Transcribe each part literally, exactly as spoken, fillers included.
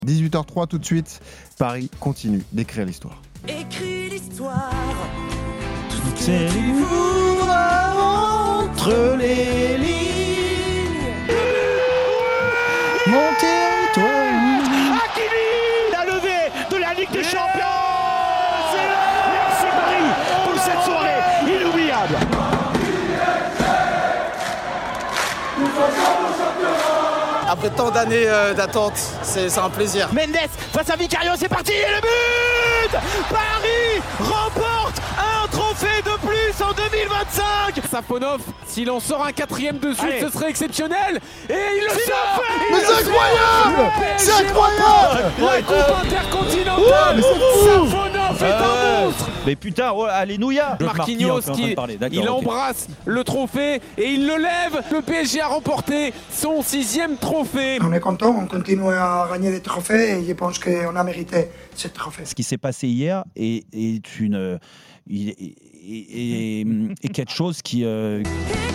dix-huit heures trois tout de suite, Paris continue d'écrire l'histoire. Écris l'histoire. C'est entre les lignes. Mon territoire. Hakimi, la levée de la Ligue des Champions. Merci Paris pour cette soirée inoubliable. Après tant d'années euh, d'attente, c'est, c'est un plaisir. Mendes face à Vicario, c'est parti et le but. Paris remporte un trophée de plus en deux mille vingt-cinq. Safonov, s'il en sort un quatrième de suite, Allez. ce serait exceptionnel. Et il le Il sort. le fait. Il Mais le c'est fait. incroyable. Le P S G C'est incroyable. remporte la Coupe intercontinentale. Safonov est un monstre. Mais putain, oh, alléluia. Marquinhos qui D'accord, il ok. embrasse le trophée et il le lève. Le P S G a remporté son sixième trophée. On est content, on continue à gagner des trophées et je pense qu'on a mérité ce trophée. Ce qui s'est passé hier est, est une est, est- est- est quelque chose qui euh,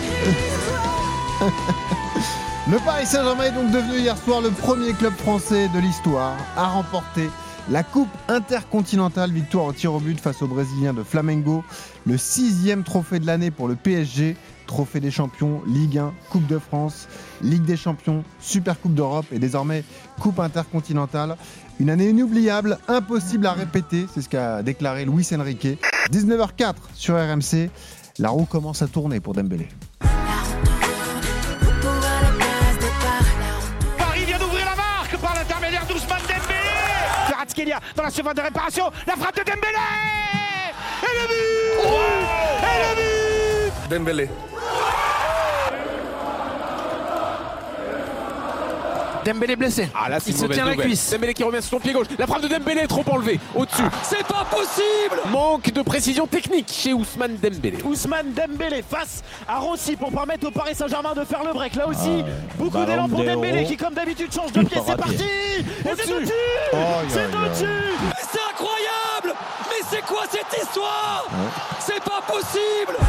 Le Paris Saint-Germain est donc devenu hier soir le premier club français de l'histoire à remporter la Coupe intercontinentale, victoire au tir au but face aux Brésiliens de Flamengo, le sixième trophée de l'année pour le P S G, trophée des champions, Ligue un, Coupe de France, Ligue des champions, Super Coupe d'Europe et désormais Coupe intercontinentale. Une année inoubliable, impossible à répéter, c'est ce qu'a déclaré Luis Enrique. dix-neuf heures quatre sur R M C, la roue commence à tourner pour Dembélé. Paris vient d'ouvrir la marque par l'intermédiaire d'Ousmane Dembélé. Kvaratskhelia dans la surface de réparation, la frappe de Dembélé. Et le but. Et le but. Dembélé. Dembélé blessé. Ah là, c'est Il une se mauvaise tient la nouvelle. cuisse. Dembélé qui revient sur son pied gauche. La frappe de Dembélé est trop enlevée au-dessus. C'est pas possible. Manque de précision technique chez Ousmane Dembélé. Ousmane Dembélé face à Rossi pour permettre au Paris Saint-Germain de faire le break. Là aussi, Ah, beaucoup ballon d'élan pour d'Hérault. Dembélé qui, comme d'habitude, change de pied. Pas C'est raté. parti. Et c'est Au-dessus. au-dessus. Aïe, C'est aïe, aïe. au-dessus. Mais c'est incroyable. Mais c'est quoi cette histoire? C'est pas possible.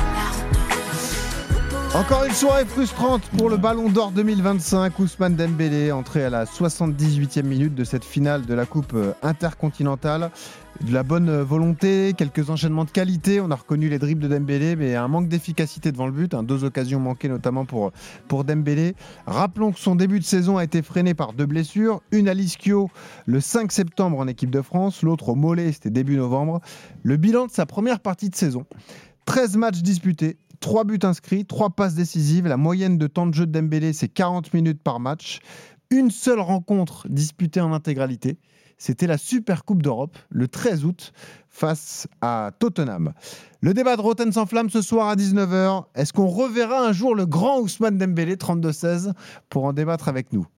Encore une soirée frustrante pour le Ballon d'Or deux mille vingt-cinq. Ousmane Dembélé, entré à la soixante-dix-huitième minute de cette finale de la Coupe intercontinentale. De la bonne volonté, quelques enchaînements de qualité. On a reconnu les dribbles de Dembélé, mais un manque d'efficacité devant le but. Hein, deux occasions manquées notamment pour, pour Dembélé. Rappelons que son début de saison a été freiné par deux blessures. Une à l'ischio le cinq septembre en équipe de France, l'autre au mollet, c'était début novembre. Le bilan de sa première partie de saison, treize matchs disputés, trois buts inscrits, trois passes décisives. La moyenne de temps de jeu de Dembélé, c'est quarante minutes par match. Une seule rencontre disputée en intégralité. C'était la Super Coupe d'Europe, le treize août, face à Tottenham. Le débat de Roten sans flamme ce soir à dix-neuf heures. Est-ce qu'on reverra un jour le grand Ousmane Dembélé, trente-deux seize, pour en débattre avec nous ?